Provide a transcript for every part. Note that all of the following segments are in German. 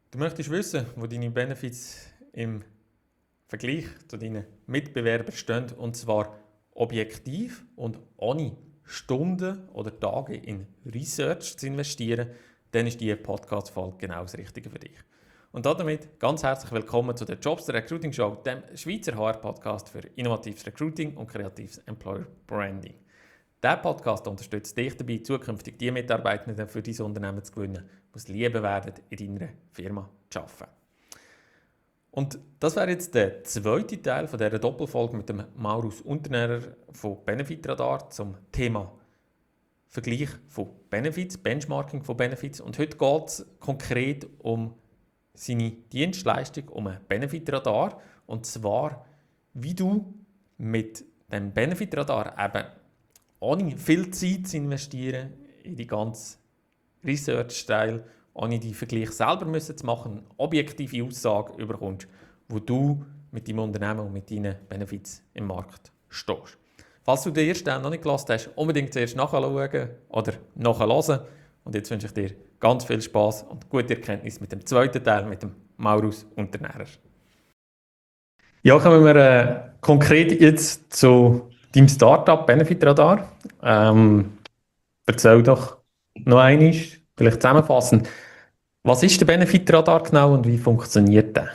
Du möchtest wissen, wo deine Benefits im Vergleich zu deinen Mitbewerbern stehen, und zwar objektiv und ohne Stunden oder Tage in Research zu investieren, dann ist diese Podcast-Folge genau das Richtige für dich. Und damit ganz herzlich willkommen zu der Jobs der Recruiting Show, dem Schweizer HR-Podcast für innovatives Recruiting und kreatives Employer Branding. Dieser Podcast unterstützt dich dabei, zukünftig die Mitarbeitenden für dein Unternehmen zu gewinnen, die es lieben werden, in deiner Firma zu arbeiten. Und das wäre jetzt der zweite Teil von dieser Doppelfolge mit dem Maurus Unternehrer von Benefit Radar zum Thema Vergleich von Benefits, Benchmarking von Benefits. Und heute geht es konkret um seine Dienstleistung, um ein Benefit Radar. Und zwar, wie du mit dem Benefit Radar eben ohne viel Zeit zu investieren in die ganze Research-Teil, ohne die Vergleich selber zu machen, eine objektive Aussage bekommst, wo du mit deinem Unternehmen und mit deinen Benefits im Markt stehst. Falls du den ersten Teil noch nicht gelesen hast, unbedingt zuerst nachschauen oder nachhören. Und jetzt wünsche ich dir ganz viel Spass und gute Erkenntnis mit dem zweiten Teil, mit dem Maurus Unternehrer. Ja, kommen wir konkret jetzt zu deinem Startup Benefit Radar. Erzähl doch noch einmal, vielleicht zusammenfassend, was ist der Benefit Radar genau und wie funktioniert der?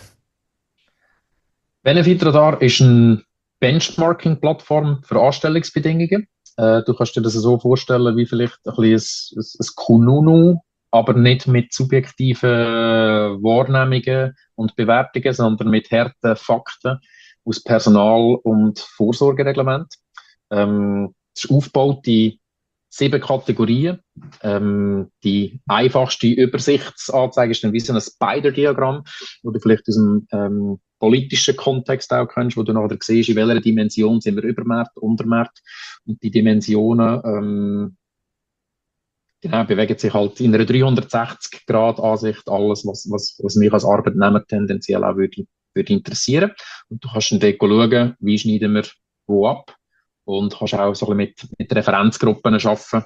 Benefit Radar ist eine Benchmarking-Plattform für Anstellungsbedingungen. Du kannst dir das so vorstellen wie vielleicht ein bisschen ein Kununu, aber nicht mit subjektiven Wahrnehmungen und Bewertungen, sondern mit harten Fakten aus Personal- und Vorsorgereglement. Es ist aufgebaut in 7 Kategorien. Die einfachste Übersichtsanzeige ist dann wie so ein Spider-Diagramm, wo du vielleicht aus dem politischen Kontext auch kennst, wo du nachher siehst, in welcher Dimension sind wir Übermarkt, Untermarkt. Und die Dimensionen genau, bewegen sich halt in einer 360-Grad-Ansicht alles, was mich als Arbeitnehmer tendenziell auch würde interessieren. Und du kannst dann dort schauen, wie schneiden wir wo ab. Und kannst auch so ein bisschen mit Referenzgruppen arbeiten,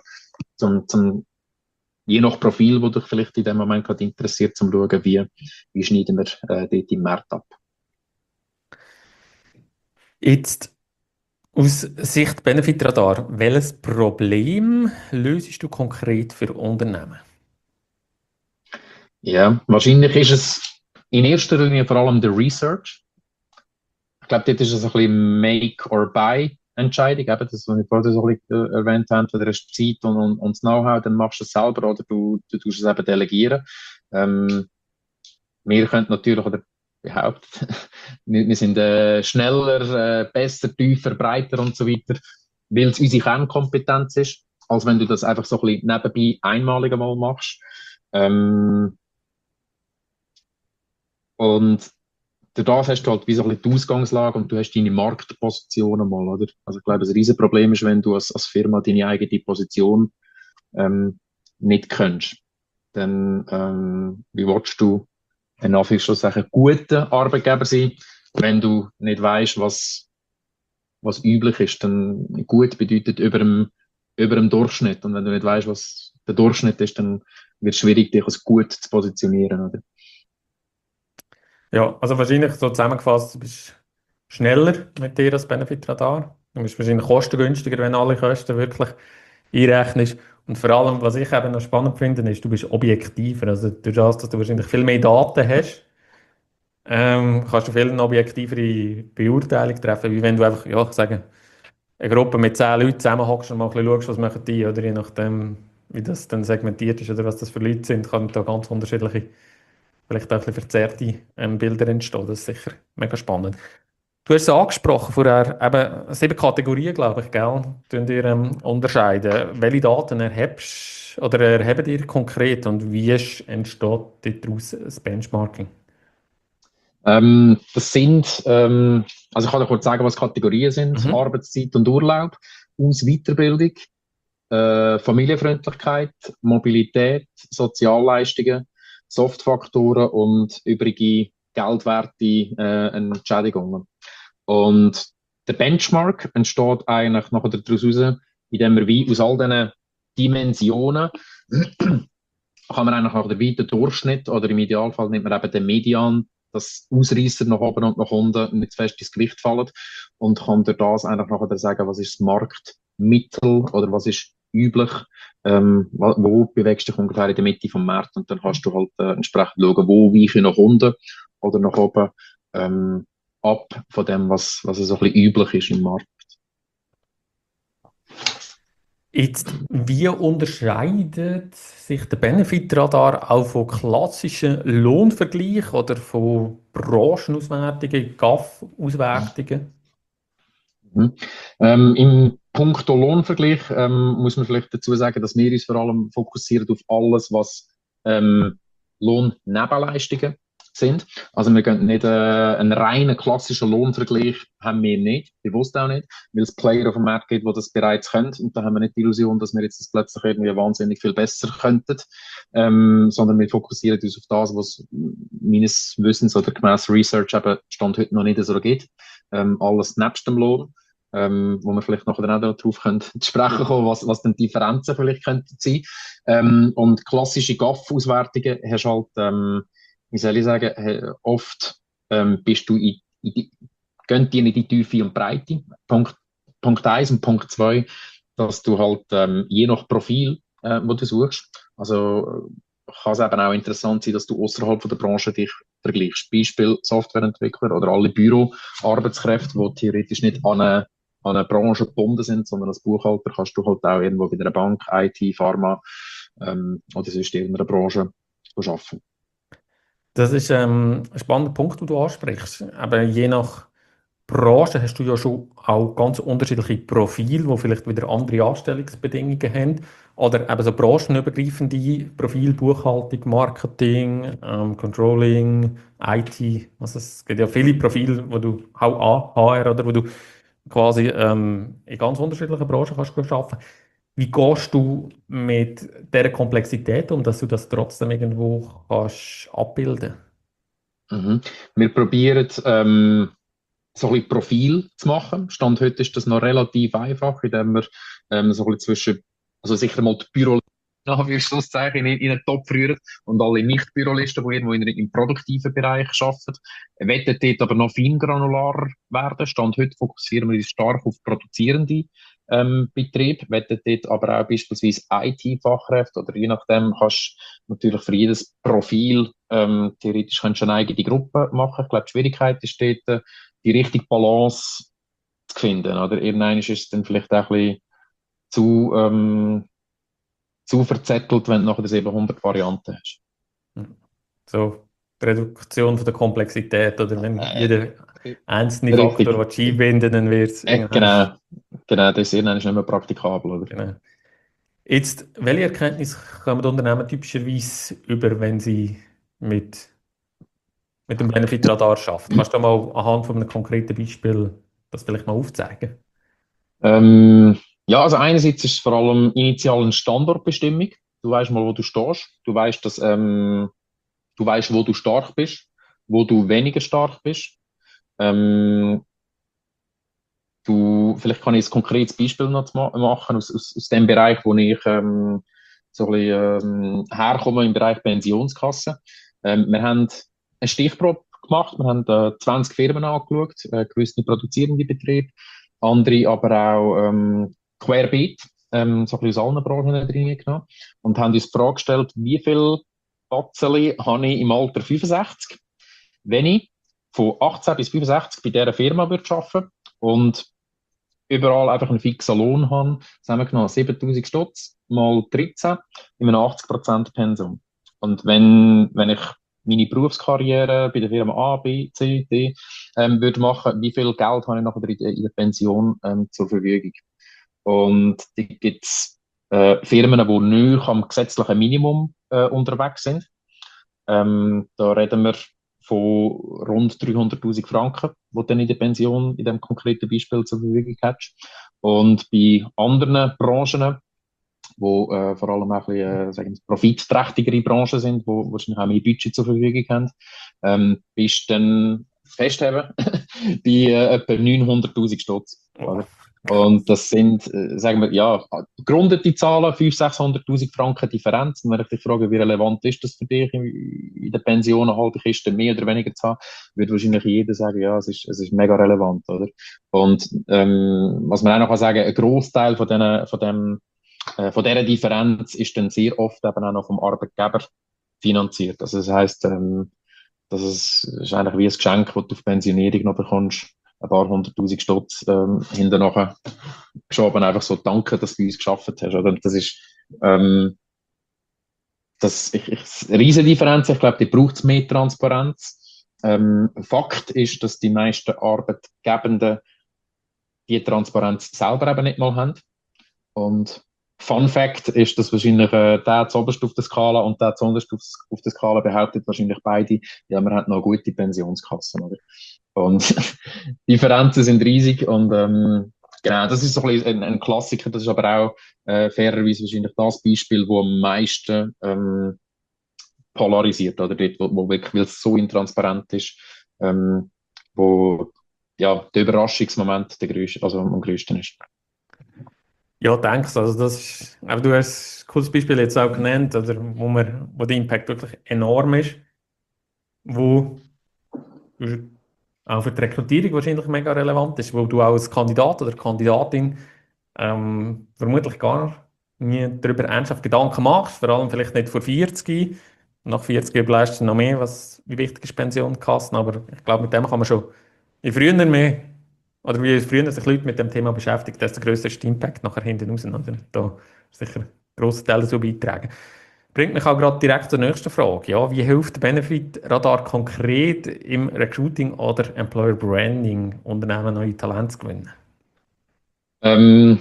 je nach Profil, das dich vielleicht in dem Moment gerade interessiert, zum zu schauen, wie schneiden wir dort im Markt ab. Jetzt aus Sicht Benefit Radar, welches Problem löst du konkret für Unternehmen? Ja, wahrscheinlich ist es in erster Linie vor allem der Research. Ich glaube, dort ist es ein bisschen Make-or-Buy-Entscheidung, eben das, was ich vorhin so ein bisschen erwähnt habe, entweder hast du Zeit und das Know-how, dann machst du es selber oder du tust es eben delegieren. Wir können natürlich, oder behaupten, wir sind schneller, besser, tiefer, breiter und so weiter, weil es unsere Kernkompetenz ist, als wenn du das einfach so ein bisschen nebenbei einmalig einmal machst. Und durch das hast du halt wie so ein bisschen die Ausgangslage und du hast deine Marktposition mal, oder? Also ich glaube, ein riesen Problem ist, wenn du als Firma deine eigene Position nicht kennst. Dann wie willst du in Anführungszeichen guter Arbeitgeber sein, wenn du nicht weißt, was üblich ist. Dann gut bedeutet über dem Durchschnitt. Und wenn du nicht weißt, was der Durchschnitt ist, dann wird es schwierig, dich als gut zu positionieren, oder? Ja, also wahrscheinlich so zusammengefasst, du bist schneller mit dir als Benefit Radar. Du bist wahrscheinlich kostengünstiger, wenn du alle Kosten wirklich einrechnest. Und vor allem, was ich eben noch spannend finde, ist, du bist objektiver. Also durch das, dass du wahrscheinlich viel mehr Daten hast, kannst du viel eine objektivere Beurteilung treffen, wie wenn du einfach, ja, ich sage, eine Gruppe mit 10 Leuten zusammenhockst und mal ein bisschen schaust, was machen die, oder je nachdem, wie das dann segmentiert ist oder was das für Leute sind, kann da ganz unterschiedliche, vielleicht auch ein bisschen verzerrte Bilder entstehen. Das ist sicher mega spannend. Du hast es angesprochen vorher, eben 7 Kategorien, glaube ich, gell? Tun ihr unterscheiden. Welche Daten erhebst oder erheben ihr konkret und wie entsteht daraus das Benchmarking? Das sind, also ich kann dir kurz sagen, was Kategorien sind: Mhm. Arbeitszeit und Urlaub, Aus- Weiterbildung, Familienfreundlichkeit, Mobilität, Sozialleistungen, Softfaktoren und übrige geldwerte Entschädigungen. Und der Benchmark entsteht eigentlich nachher daraus raus, indem wir wie aus all diesen Dimensionen kann man eigentlich nach der weiten Durchschnitt oder im Idealfall nimmt man eben den Median, dass Ausreißer nach oben und nach unten nicht zu fest ins Gewicht fallen und kann durch das eigentlich nachher sagen, was ist das Marktmittel oder was ist üblich, wo bewegst du dich ungefähr in der Mitte vom Markt und dann kannst du halt entsprechend schauen, wo weiche ich nach unten oder nach oben ab von dem, was so ein bisschen üblich ist im Markt. Jetzt, wie unterscheidet sich der Benefit-Radar auch von klassischen Lohnvergleich oder von Branchenauswertungen, GAF-Auswertungen? Mhm. Im Punkto Lohnvergleich muss man vielleicht dazu sagen, dass wir uns vor allem fokussieren auf alles, was Lohnnebenleistungen sind. Also wir gehen nicht einen reinen klassischen Lohnvergleich haben wir nicht, bewusst auch nicht, weil es Player auf dem Markt gibt, die das bereits können und da haben wir nicht die Illusion, dass wir jetzt das plötzlich irgendwie wahnsinnig viel besser könnten, sondern wir fokussieren uns auf das, was meines Wissens oder gemäss Research eben Stand heute noch nicht so geht. Alles nebst dem Lohn, wo wir vielleicht nachher auch darauf können zu sprechen kommen, was denn Differenzen vielleicht könnten sein. Und klassische GAF-Auswertungen hast halt, wie soll ich sagen, oft bist du gehen die in die Tiefe und Breite. Punkt 1 und Punkt 2, dass du halt je nach Profil, wo du suchst, also kann es eben auch interessant sein, dass du außerhalb der Branche dich vergleichst. Beispiel Softwareentwickler oder alle Büroarbeitskräfte, die theoretisch nicht an eine Branche gebunden sind, sondern als Buchhalter kannst du halt auch irgendwo bei einer Bank, IT, Pharma oder sonst in irgendeiner Branche arbeiten. Das ist ein spannender Punkt, den du ansprichst. Aber je nach Branche hast du ja schon auch ganz unterschiedliche Profile, die vielleicht wieder andere Anstellungsbedingungen haben. Oder eben so branchenübergreifende Profile, Buchhaltung, Marketing, Controlling, IT. Also es gibt ja viele Profile, wo du auch HR oder wo du quasi in ganz unterschiedlichen Branchen kannst arbeiten. Wie gehst du mit dieser Komplexität um, dass du das trotzdem irgendwo kannst abbilden? Mhm. Wir probieren, so ein bisschen Profil zu machen. Stand heute ist das noch relativ einfach, indem wir so ein bisschen zwischen, also sicher mal die Büro Schlusszeichen in einen Topf rühren und alle Nicht-Bürolisten, die irgendwo im produktiven Bereich arbeiten, wollen dort aber noch feingranularer werden. Stand heute fokussieren wir uns stark auf produzierende Betriebe, wollen dort aber auch beispielsweise IT-Fachkräfte oder je nachdem kannst du natürlich für jedes Profil theoretisch kannst du eine eigene Gruppe machen. Ich glaube, die Schwierigkeit ist dort, die richtige Balance zu finden. Oder irgendwann ist es dann vielleicht auch ein bisschen zu verzettelt, wenn du nachher 700 Varianten hast. So, die Reduktion von der Komplexität, oder wenn Äh, jeder einzelne Richtig. Faktor einbinden, dann wird es irgendwann. Genau, das ist irgendwann nicht mehr praktikabel, oder? Genau. Jetzt, welche Erkenntnisse kommen die Unternehmen typischerweise über, wenn sie mit, mit dem Benefit-Radar arbeiten? Kannst du da mal anhand von einem konkreten Beispiel das vielleicht mal aufzeigen? Ja, also einerseits ist es vor allem initial eine Standortbestimmung. Du weißt mal, wo du stehst. Du weißt, wo du stark bist, wo du weniger stark bist. Ähm, vielleicht kann ich ein konkretes Beispiel noch machen aus dem Bereich, wo ich so ein bisschen herkomme, im Bereich Pensionskasse. Wir haben eine Stichprobe gemacht, wir haben 20 Firmen angeschaut, gewisse produzierende Betriebe, andere aber auch querbeet, so ein bisschen aus allen Branchen drin genommen und haben uns die Frage gestellt, wie viel Batzeli habe ich im Alter 65, wenn ich von 18 bis 65 bei dieser Firma würde arbeiten und überall einfach einen fixen Lohn habe, zusammengenommen 7000 Stutz mal 13 in einem 80% Pensum. Und wenn ich meine Berufskarriere bei der Firma A, B, C, D würde machen, wie viel Geld habe ich nachher in der Pension zur Verfügung? Und die gibt es Firmen, die nicht am gesetzlichen Minimum unterwegs sind. Da reden wir von rund 300.000 Franken, die du dann in der Pension in dem konkreten Beispiel zur Verfügung hast. Und bei anderen Branchen, wo vor allem auch ein bisschen, sagen wir, profitträchtigere Branchen sind, wo wahrscheinlich auch mehr Budget zur Verfügung haben, bist du dann festheben bei etwa 900.000 Stutz. Oh, Oder? Und das sind, sagen wir, ja, gerundete Zahlen, 500.000, 600.000 Franken Differenz. Und wenn ich dich frage, wie relevant ist das für dich in der Pension, eine halbe Kiste mehr oder weniger zu haben, würde wahrscheinlich jeder sagen, ja, es ist mega relevant, oder? Und was man auch noch kann sagen, ein Großteil von dieser Differenz ist dann sehr oft eben auch noch vom Arbeitgeber finanziert. Also das heisst, ist eigentlich wie ein Geschenk, das du auf Pensionierung noch bekommst. Ein paar 100.000 Stutz hinterher geschoben, einfach so danke, dass du uns geschafft hast. Oder? Das ist ähm, eine riesige Differenz. Ich glaube, die braucht mehr Transparenz. Fakt ist, dass die meisten Arbeitgebenden die Transparenz selber eben nicht mal haben. Und Fun Fact ist, dass wahrscheinlich der zuoberst auf der Skala und der zuunterst auf der Skala behauptet wahrscheinlich beide, ja, wir haben noch gute Pensionskassen, oder? Und die Differenzen sind riesig und genau, das ist so ein bisschen ein Klassiker, das ist aber auch fairerweise wahrscheinlich das Beispiel, wo am meisten polarisiert, oder dort, wo wirklich, weil es so intransparent ist, wo ja, der Überraschungsmoment der größte, also am größten ist. Ja, denkst also das ist, aber du hast ein cooles Beispiel jetzt auch genannt, oder, wo der Impact wirklich enorm ist, wo auch für die Rekrutierung wahrscheinlich mega relevant ist, wo du auch als Kandidat oder Kandidatin vermutlich gar nie darüber ernsthaft Gedanken machst, vor allem vielleicht nicht vor 40. Nach 40 überlegst du noch mehr, wie wichtig ist Pensionskassen, aber ich glaube, mit dem kann man schon je früher mehr, oder wie früher sich Leute mit dem Thema beschäftigen, desto grösser ist der Impact nachher hinten raus. Oder? Da sicher ein grosser Teil dazu beitragen. Bringt mich auch gerade direkt zur nächsten Frage. Ja, wie hilft der Benefit Radar konkret im Recruiting oder Employer Branding, Unternehmen neue Talente zu gewinnen? Ähm,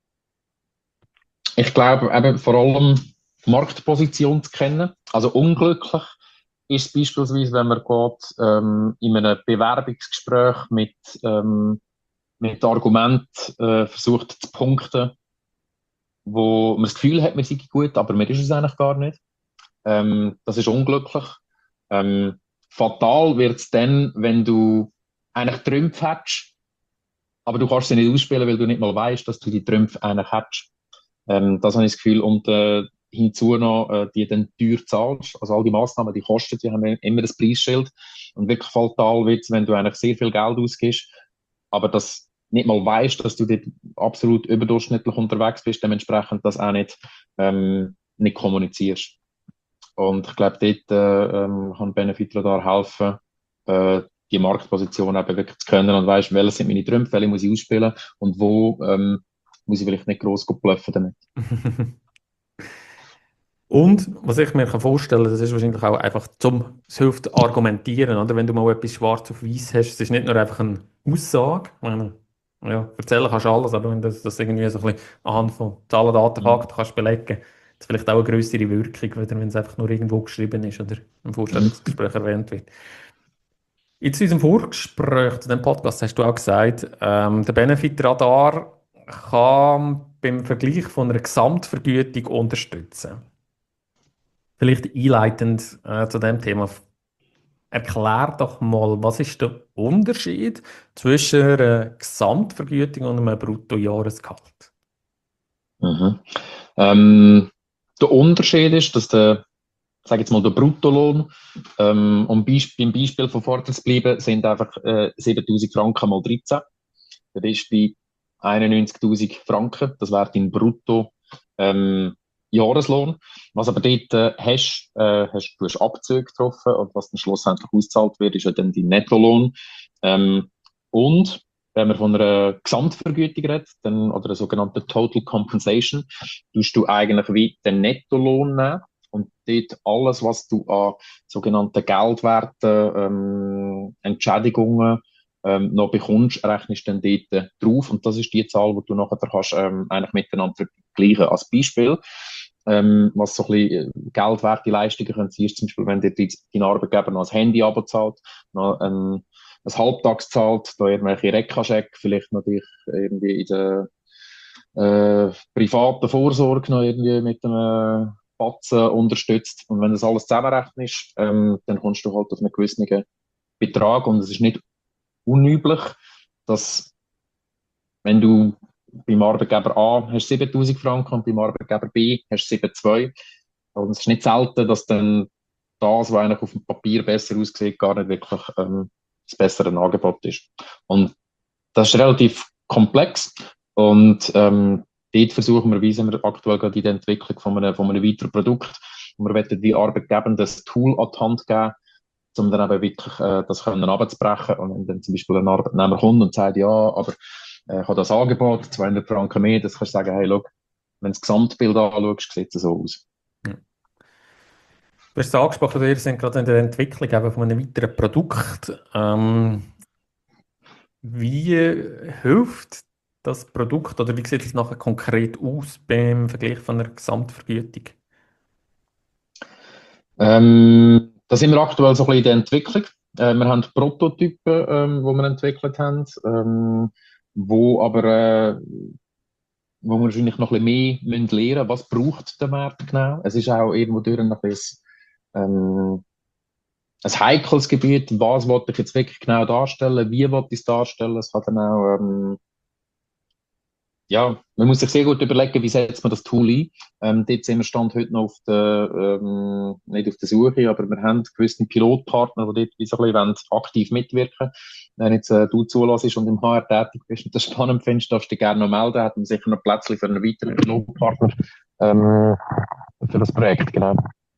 Ich glaube eben vor allem die Marktposition zu kennen. Also unglücklich ist es beispielsweise, wenn man geht, in einem Bewerbungsgespräch mit Argumenten versucht zu punkten, wo man das Gefühl hat, man sei gut, aber man ist es eigentlich gar nicht. Das ist unglücklich. Ähm, Fatal wird es dann, wenn du eigentlich Trümpfe hättest, aber du kannst sie nicht ausspielen, weil du nicht mal weißt, dass du die Trümpfe eigentlich hättest. Das habe ich das Gefühl. Und hinzu noch, die dann teuer zahlst. Also all die Massnahmen, die kosten, die haben immer das Preisschild. Und wirklich fatal wird es, wenn du eigentlich sehr viel Geld ausgibst, aber das nicht mal weißt, dass du dort absolut überdurchschnittlich unterwegs bist, dementsprechend das auch nicht kommunizierst. Und ich glaube, dort kann Benefit Radar helfen, die Marktposition eben wirklich zu können und weißt, welche sind meine Trümpfe, welche muss ich ausspielen und wo muss ich vielleicht nicht gross bluffen damit. Und was ich mir vorstellen kann, das ist wahrscheinlich auch einfach es hilft argumentieren, oder? Wenn du mal etwas schwarz auf weiß hast, es ist nicht nur einfach eine Aussage. Ich meine, ja, erzählen kannst du alles, aber wenn du das irgendwie so ein bisschen anhand von Zahlen, Daten, Fakten kannst belegen, hat es vielleicht auch eine größere Wirkung, als wenn es einfach nur irgendwo geschrieben ist oder im Vorstellungsgespräch erwähnt wird. Jetzt in unserem Vorgespräch zu dem Podcast hast du auch gesagt, der Benefit Radar kann beim Vergleich von einer Gesamtvergütung unterstützen. Vielleicht einleitend zu dem Thema. Erklär doch mal, was ist der Unterschied zwischen einer Gesamtvergütung und einem Bruttojahresgehalt? Mhm. Der Unterschied ist, dass sag jetzt mal, der Bruttolohn, beim Beispiel von vorher zu bleiben, sind einfach 7.000 Franken mal 13. Das ist bei 91.000 Franken. Das wäre dein Brutto Jahreslohn. Was aber dort du hast Abzüge getroffen und was dann schlussendlich ausgezahlt wird, ist ja dann dein Nettolohn. Und wenn man von einer Gesamtvergütung redet, dann, oder einer sogenannten Total Compensation, tust du eigentlich wie den Nettolohn nehmen und dort alles, was du an sogenannten Geldwerten, Entschädigungen noch bekommst, rechnest dann dort drauf. Und das ist die Zahl, die du nachher kannst, eigentlich miteinander vergleichen. Als Beispiel, was so ein bisschen geldwerte Leistungen können sein, ist zum Beispiel, wenn dir dein Arbeitgeber noch ein Handy abzahlt, noch ein Halbtags zahlt, da irgendwelche Rekkascheck, vielleicht noch dich irgendwie in der privaten Vorsorge noch irgendwie mit einem Batzen unterstützt. Und wenn das alles zusammenrechnest, dann kommst du halt auf einen gewissen Betrag und es ist nicht unüblich, dass wenn du beim Arbeitgeber A hast du 7'000 Franken und beim Arbeitgeber B hast du 7,2. Und es ist nicht selten, dass dann das, was eigentlich auf dem Papier besser aussieht, gar nicht wirklich das bessere Angebot ist. Und das ist relativ komplex und dort versuchen wir, wie sind wir aktuell gerade in der Entwicklung von einem weiteren Produkt. Und wir wollen die Arbeitgebern das Tool an die Hand geben, um dann eben wirklich das können abzubrechen. Und wenn dann zum Beispiel ein Arbeitnehmer kommt und sagt, ja, aber ich habe das Angebot, 200 Franken mehr, das kannst du sagen, hey, schau, wenn du das Gesamtbild anschaust, sieht es so aus. Ja. Du hast es angesprochen, wir sind gerade in der Entwicklung eben von einem weiteren Produkt. Wie hilft das Produkt oder wie sieht es nachher konkret aus beim Vergleich von einer Gesamtvergütung? Da sind wir aktuell so ein bisschen in der Entwicklung. Wir haben Prototypen, die wir entwickelt haben, wo aber wo wir wahrscheinlich noch ein bisschen mehr lernen müssen, was braucht der Markt genau. Es ist auch irgendwo durch ein bisschen ein heikles Gebiet, was wollte ich jetzt wirklich genau darstellen, wie wollte ich es darstellen. Es kann dann auch ja, man muss sich sehr gut überlegen, wie setzt man das Tool ein. Dort sind wir Stand heute noch auf der, nicht auf der Suche, aber wir haben gewisse Pilotpartner, die dort wie so ein bisschen aktiv mitwirken wollen. Wenn jetzt du zulässt und im HR tätig bist und das spannend findest, darfst du dich gerne noch melden. Hätten wir sicher noch Plätze für einen weiteren Pilotpartner für das Projekt, genau.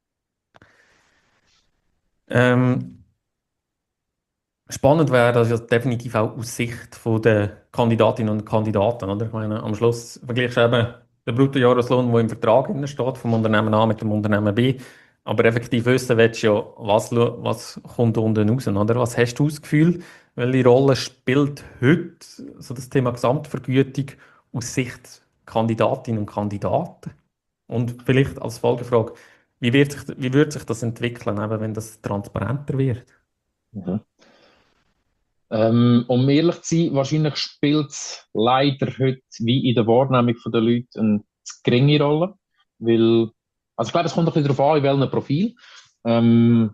Ähm, Spannend wäre das ja definitiv auch aus Sicht der Kandidatinnen und Kandidaten, oder? Ich meine, am Schluss vergleichst du eben den Bruttojahreslohn, der im Vertrag drin steht, vom Unternehmen A mit dem Unternehmen B. Aber effektiv wissen willst du ja, was kommt unten raus, oder? Was hast du das Gefühl, welche Rolle spielt heute so das Thema Gesamtvergütung aus Sicht Kandidatinnen und Kandidaten? Und vielleicht als Folgefrage, wie wird sich das entwickeln, eben, wenn das transparenter wird? Mhm. Um ehrlich zu sein, wahrscheinlich spielt es leider heute wie in der Wahrnehmung der Leute eine zu geringe Rolle. Weil, also ich glaube, es kommt ein bisschen darauf an, in welchem Profil. Ähm,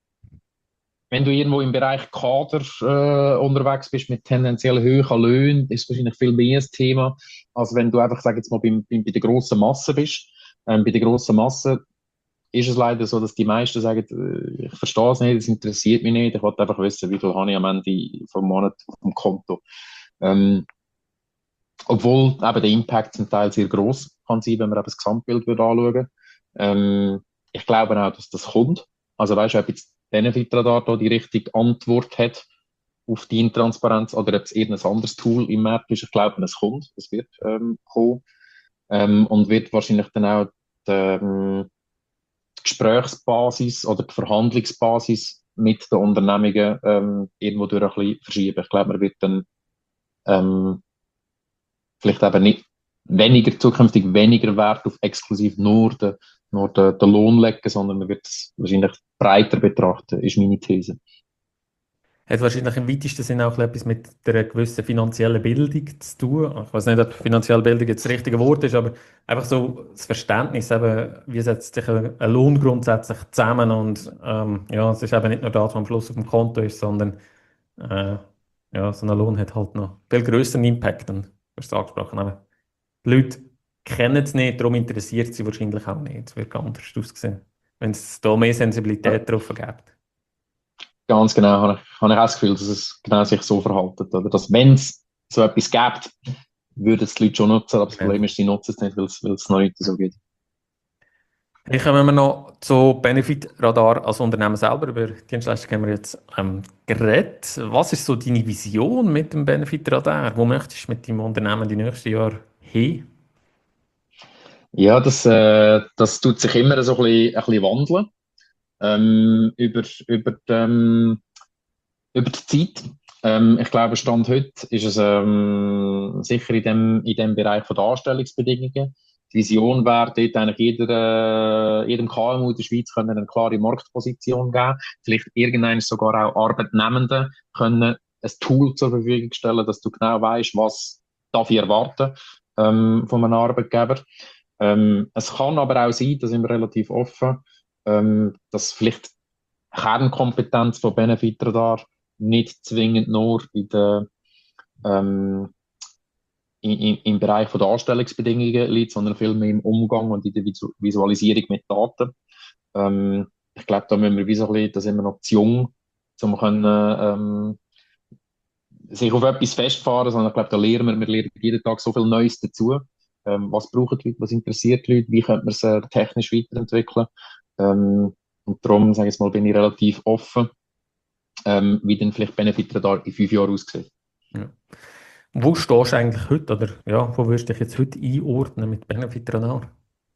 wenn du irgendwo im Bereich Kader unterwegs bist mit tendenziell höheren Löhnen, ist es wahrscheinlich viel mehr ein Thema, als wenn du einfach, sag jetzt mal, bei der grossen Masse bist. Bei der grossen Masse ist es leider so, dass die meisten sagen, ich verstehe es nicht, es interessiert mich nicht, ich wollte einfach wissen, wie viel habe ich am Ende vom Monat auf dem Konto. Ähm, obwohl eben der Impact zum Teil sehr groß kann sein, wenn man eben das Gesamtbild anschauen würde. Ich glaube auch, dass das kommt. Also weißt du, ob jetzt Benefitradar da die richtige Antwort hat auf die Intransparenz oder ob es irgendein anderes Tool im Markt ist, ich glaube, es kommt, es wird kommen und wird wahrscheinlich dann auch die Gesprächsbasis oder die Verhandlungsbasis mit den Unternehmungen irgendwo durch ein bisschen verschieben. Ich glaube, man wird dann ähm, vielleicht eben nicht zukünftig weniger Wert auf exklusiv nur den Lohn legen, sondern man wird es wahrscheinlich breiter betrachten, ist meine These. Hat wahrscheinlich im weitesten Sinne auch etwas mit einer gewissen finanziellen Bildung zu tun. Ich weiß nicht, ob finanzielle Bildung jetzt das richtige Wort ist, aber einfach so das Verständnis, eben, wie setzt sich ein Lohn grundsätzlich zusammen und ja, es ist eben nicht nur das, was am Schluss auf dem Konto ist, sondern ja, so ein Lohn hat halt noch viel größeren Impact. Und du hast es angesprochen, eben. Die Leute kennen es nicht, darum interessiert sie wahrscheinlich auch nicht. Es wird anders aussehen, wenn es da mehr Ja, Sensibilität drauf gibt. ganz genau, habe ich auch das Gefühl, dass es genau sich so verhalten. Oder dass, wenn es so etwas gibt, würden es die Leute schon nutzen, aber das Ja. Problem ist, sie nutzen es nicht, weil es noch nicht so geht. Dann kommen wir noch zu Benefit Radar als Unternehmen selber. Über Dienstleistung haben wir jetzt geredet. Was ist so deine Vision mit dem Benefit Radar? Wo möchtest du mit deinem Unternehmen die nächsten Jahre hin? Ja, das tut sich immer so ein bisschen wandeln über die Zeit. Ich glaube, Stand heute ist es sicher in dem Bereich von der Anstellungsbedingungen. Die Vision wäre dort eigentlich jedem KMU in der Schweiz können eine klare Marktposition geben. Vielleicht irgendwann sogar auch Arbeitnehmenden können ein Tool zur Verfügung stellen, dass du genau weißt, was darf ich erwarten von einem Arbeitgeber. Es kann aber auch sein, da sind wir relativ offen, dass vielleicht Kernkompetenz von Benefitradar nicht zwingend nur in der ähm, im Bereich von der Anstellungsbedingungen liegt, sondern viel mehr im Umgang und in der Visualisierung mit Daten. Ich glaube, da müssen wir wie so ein bisschen, da sind wir noch zu jung, um können, sich auf etwas festfahren, sondern ich glaube, da lernen wir lernen jeden Tag so viel Neues dazu. Was brauchen die Leute, was interessiert die Leute, wie könnte man es technisch weiterentwickeln. Und darum, sage ich jetzt mal, bin ich relativ offen, wie dann vielleicht Benefit Radar in 5 Jahren aussieht. Ja. Wo stehst du eigentlich heute? Oder ja, wo würdest du dich jetzt heute einordnen mit Benefit Radar?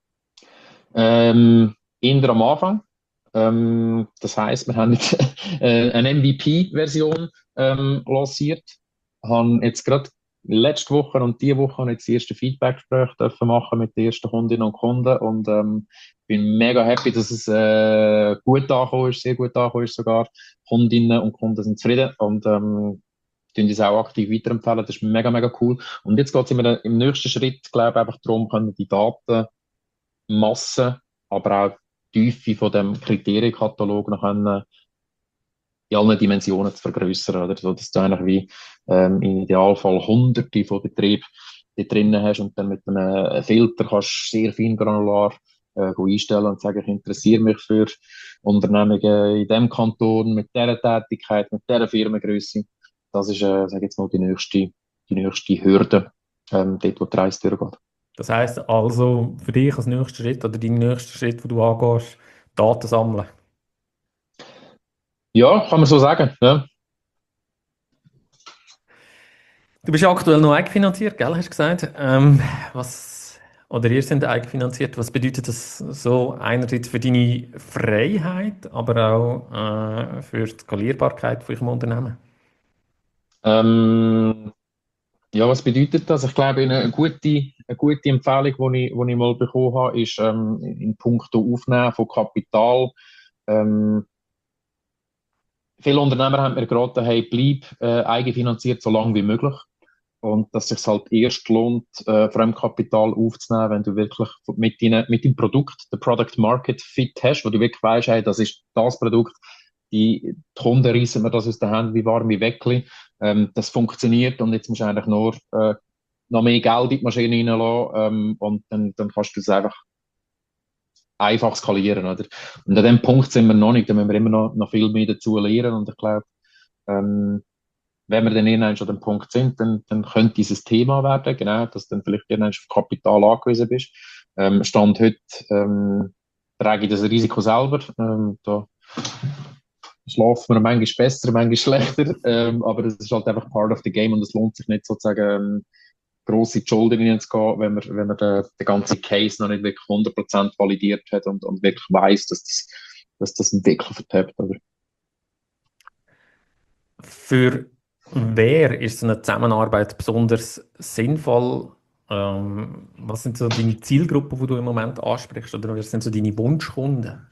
Eher am Anfang. Das heisst, wir haben jetzt eine MVP-Version lanciert. Haben jetzt gerade letzte Woche und diese Woche jetzt die ersten Feedback-Gespräche dürfen machen mit den ersten Kundinnen und Kunden und bin mega happy, dass es gut angekommen ist, sehr gut angekommen ist sogar. Kundinnen und Kunden sind zufrieden und tun das auch aktiv weiterempfehlen. Das ist mega, mega cool. Und jetzt geht es im nächsten Schritt, glaube ich, einfach darum, können die Datenmasse, aber auch die Tiefe von dem Kriterienkatalog noch können, in allen Dimensionen zu vergrößern, oder? So, dass du eigentlich wie im Idealfall Hunderte von Betrieben da drinnen hast und dann mit einem Filter kannst du sehr fein granular einstellen und sagen, ich interessiere mich für Unternehmungen in diesem Kanton, mit dieser Tätigkeit, mit dieser Firmengröße. Das ist, sage ich jetzt mal, die nächste Hürde, dort, wo die Reise durchgeht. Das heisst also für dich als nächster Schritt oder dein nächster Schritt, den du angehst, Daten sammeln. Ja, kann man so sagen. Ja. Du bist ja aktuell noch eigenfinanziert, gell, hast du gesagt. Oder ihr seid eigenfinanziert. Was bedeutet das so einerseits für deine Freiheit, aber auch für die Skalierbarkeit von eurem Unternehmen? Ähm, Ja, was bedeutet das? Ich glaube, eine gute Empfehlung, die ich mal bekommen habe, ist in puncto Aufnehmen von Kapital. Ähm, Viele Unternehmer haben mir geraten, hey, bleib eigenfinanziert so lange wie möglich. Und dass es sich halt erst lohnt, Fremdkapital aufzunehmen, wenn du wirklich mit dem Produkt, der Product Market Fit hast, wo du wirklich weißt, hey, das ist das Produkt, die Kunden reissen mir das aus der Hand wie warme Weckli. Das funktioniert und jetzt musst du eigentlich nur noch mehr Geld in die Maschine reinlassen und dann kannst du es einfach skalieren, oder? Und an dem Punkt sind wir noch nicht, da müssen wir immer noch viel mehr dazu lernen und ich glaube, ähm, wenn wir dann irgendwann schon an dem Punkt sind, dann könnte dieses Thema werden, genau, dass du dann vielleicht irgendwann auf Kapital angewiesen bist. Stand heute trage ich das Risiko selber. Da schlafen wir manchmal besser, manchmal schlechter, aber das ist halt einfach part of the game und es lohnt sich nicht sozusagen grosse Schulden zu gehen, wenn man den ganzen Case noch nicht wirklich 100% validiert hat und wirklich weiss, dass das wirklich vertappt, oder? Für wer ist so eine Zusammenarbeit besonders sinnvoll? Was sind so deine Zielgruppen, die du im Moment ansprichst? Oder wer sind so deine Wunschkunden?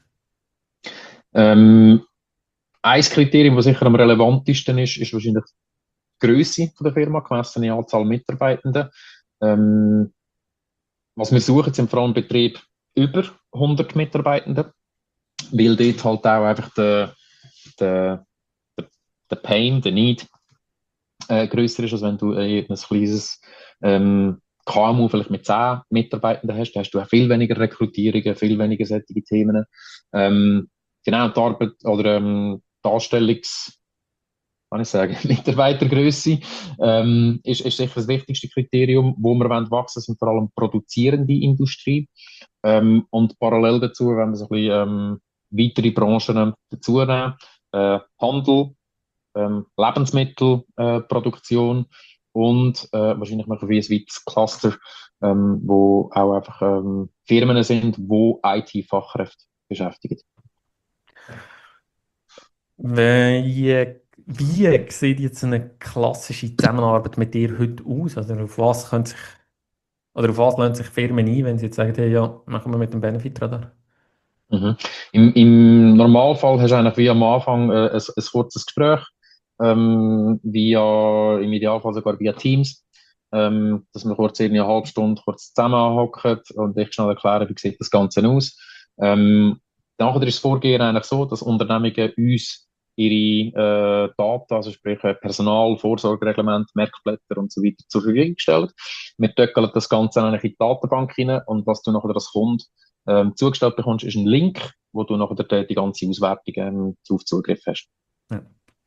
Ähm, Ein Kriterium, das sicher am relevantesten ist wahrscheinlich die Grösse der Firma, gemessen in Anzahl Mitarbeitenden. Ähm, Was wir suchen, sind vor allem Betriebe über 100 Mitarbeitende, weil dort halt auch einfach der, der Pain, der Need grösser ist, als wenn du ein kleines KMU vielleicht mit 10 Mitarbeitenden hast. Da hast du auch viel weniger Rekrutierungen, viel weniger solche Themen. Genau, die Arbeit oder die Anstellungs- kann ich sagen, Mitarbeitergröße ist sicher das wichtigste Kriterium, wo wir wachsen wollen, sind vor allem produzierende Industrie. Und parallel dazu, wenn wir so ein bisschen weitere Branchen dazu nehmen, Handel, Lebensmittelproduktion und wahrscheinlich noch wie ein weiteres Cluster, wo auch einfach Firmen sind, wo IT-Fachkräfte beschäftigen. Wie sieht jetzt eine klassische Zusammenarbeit mit dir heute aus? Also auf was lassen sich Firmen ein, wenn sie jetzt sagen, hey, ja, machen wir mit dem Benefitradar? Mhm. Im Normalfall hast du eigentlich wie am Anfang ein kurzes Gespräch, im Idealfall sogar via Teams, dass wir kurz eine halbe Stunde kurz zusammen anhocken und ich schnell erklären, wie sieht das Ganze aus. Nachher ist das Vorgehen eigentlich so, dass Unternehmungen uns ihre Daten, also sprich Personal, Vorsorgereglement, Merkblätter und so weiter zur Verfügung gestellt. Wir töckeln das Ganze eigentlich in die Datenbank rein und was du nachher als Kunde zugestellt bekommst, ist ein Link, wo du nachher die ganze Auswertung auf Zugriff hast. Ja.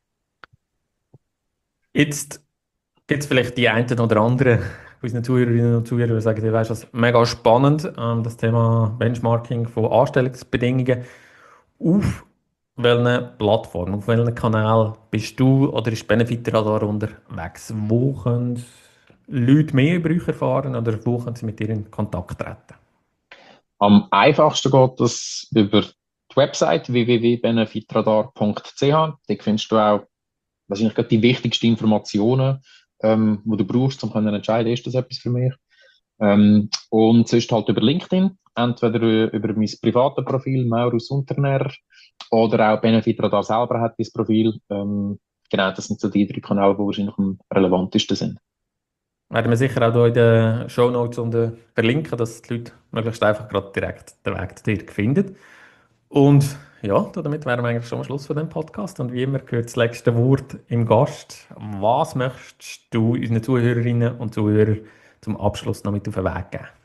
Jetzt gibt es vielleicht die einen oder anderen von unseren Zuhörerinnen und Zuhörern, die sagen, du weißt das mega spannend, das Thema Benchmarking von Anstellungsbedingungen. Auf welchen Plattformen, auf welchem Kanal bist du oder ist Benefitradar unterwegs? Wo können Leute mehr über euch erfahren oder wo können sie mit dir in Kontakt treten? Am einfachsten geht das über die Website www.benefitradar.ch. Dort findest du auch wahrscheinlich gerade die wichtigsten Informationen, die du brauchst, um zu entscheiden, ist das etwas für mich. Und sonst halt über LinkedIn, entweder über mein privates Profil, Maurus Unternehrer, oder auch Benefitradar selber hat dieses Profil. Genau, das sind so die 3 Kanäle, die wahrscheinlich am relevantesten sind. Werden wir sicher auch hier in den Shownotes verlinken, dass die Leute möglichst einfach gerade direkt den Weg zu dir finden. Und ja, damit wären wir eigentlich schon am Schluss von dem Podcast. Und wie immer gehört das letzte Wort im Gast. Was möchtest du unseren Zuhörerinnen und Zuhörern zum Abschluss noch mit auf den Weg geben?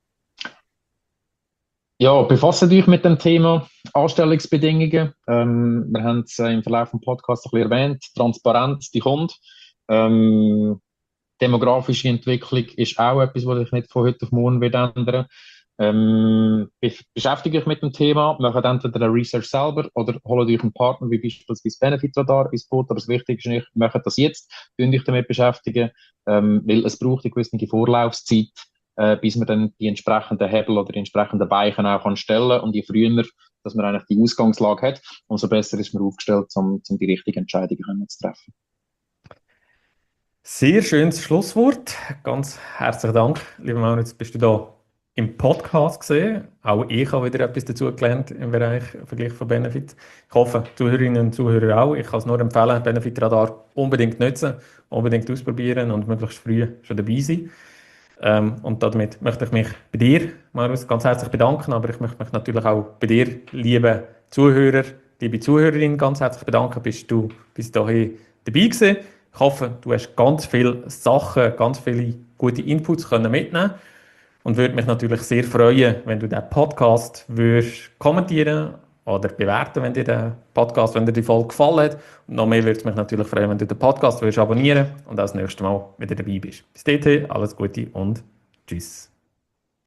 Ja, befasst euch mit dem Thema Anstellungsbedingungen. Wir haben es im Verlauf des Podcasts ein bisschen erwähnt. Transparenz, die kommt. Demografische Entwicklung ist auch etwas, was sich nicht von heute auf morgen wird ändern. Beschäftigt euch mit dem Thema, macht entweder eine Research selber oder holt euch einen Partner wie beispielsweise Benefitradar ins Boot. Aber das Wichtigste ist nicht, macht das jetzt, könnt euch damit beschäftigen, weil es braucht eine gewisse Vorlaufzeit, bis man dann die entsprechenden Hebel oder die entsprechenden Weichen auch stellen kann. Und je früher, dass man eigentlich die Ausgangslage hat, umso besser ist man aufgestellt, um die richtigen Entscheidungen zu treffen. Sehr schönes Schlusswort. Ganz herzlichen Dank, lieber Maurits, bist du da im Podcast gesehen. Auch ich habe wieder etwas dazugelernt im Bereich Vergleich von Benefit. Ich hoffe, Zuhörerinnen und Zuhörer auch. Ich kann es nur empfehlen, Benefitradar unbedingt nutzen, unbedingt ausprobieren und möglichst früh schon dabei sein. Und damit möchte ich mich bei dir, Marius, ganz herzlich bedanken, aber ich möchte mich natürlich auch bei dir, liebe Zuhörer, liebe Zuhörerin, ganz herzlich bedanken, bist du bis dahin dabei gewesen. Ich hoffe, du hast ganz viele Sachen, ganz viele gute Inputs können mitnehmen und würde mich natürlich sehr freuen, wenn du den Podcast würdest kommentieren oder bewerten, wenn dir der Podcast, wenn dir die Folge gefallen hat. Und noch mehr würde es mich natürlich freuen, wenn du den Podcast würdest abonnieren und auch das nächste Mal wieder dabei bist. Bis dahin, alles Gute und tschüss.